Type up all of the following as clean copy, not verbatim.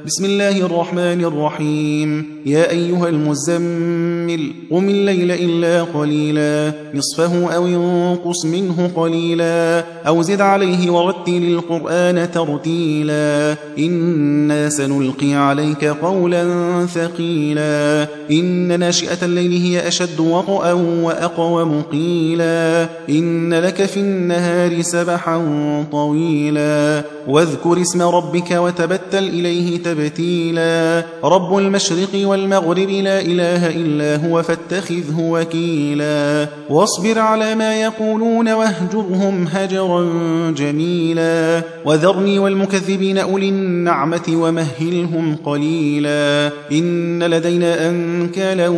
بسم الله الرحمن الرحيم. يا أيها المزمل قم الليل إلا قليلا نصفه أو انقص منه قليلا أو زد عليه ورتل القرآن ترتيلا إنا سنلقي عليك قولا ثقيلا إن ناشئة الليل هي أشد وطئا وأقوم قيلا إن لك في النهار سبحا طويلا واذكر اسم ربك وتبتل إليه تبتيلا رب المشرق والمغرب لا إله إلا هو فاتخذه وكيلا واصبر على ما يقولون واهجرهم هجرا جميلا وذرني والمكذبين أولي النعمة ومهلهم قليلا إن لدينا أنكالا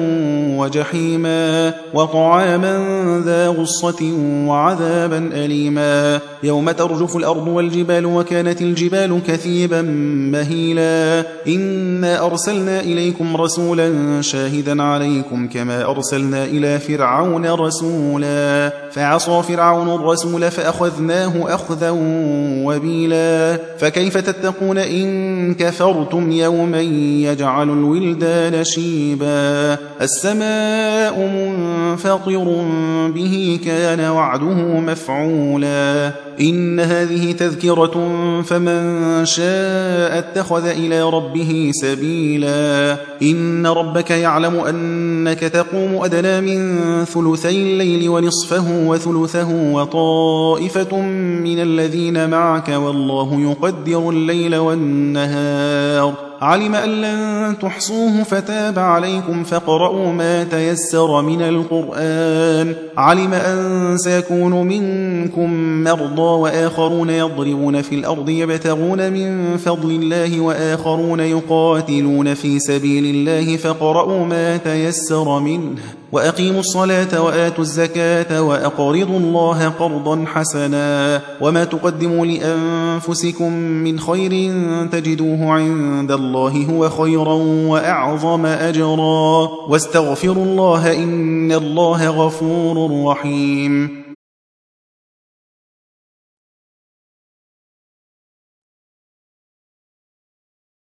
وجحيما وطعاما ذا غصة وعذابا أليما يوم ترجف الأرض والجبال وكانت الجبال كثيبا مهيلا إنا أرسلنا إليكم رسولا شاهدا عليكم كما أرسلنا إلى فرعون رسولا فعصى فرعون الرسول فأخذناه أخذا وبيلا فكيف تتقون إن كفرتم يوما يجعل الولدان شيبا السماء منفطر به كان وعده مفعولا إن هذه تذكرة فمن شاء اتخذ إلى ربه سبيلا إن ربك يعلم أنك تقوم أدنى من ثلثي الليل ونصفه وثلثه وطائفة من الذين معك والله يقدر الليل والنهار علم أن لن تحصوه فتاب عليكم فاقرؤوا ما تيسر من القرآن علم أن سيكون منكم مرضى وآخرون يضربون في الأرض يبتغون من فضل الله وآخرون يقاتلون في سبيل الله فاقرؤوا ما تيسر منه وأقيموا الصلاة وآتوا الزكاة وأقرضوا الله قرضا حسنا وما تقدموا لأنفسكم من خير تجدوه عند الله هو خيرا وأعظم أجرا واستغفروا الله إن الله غفور رحيم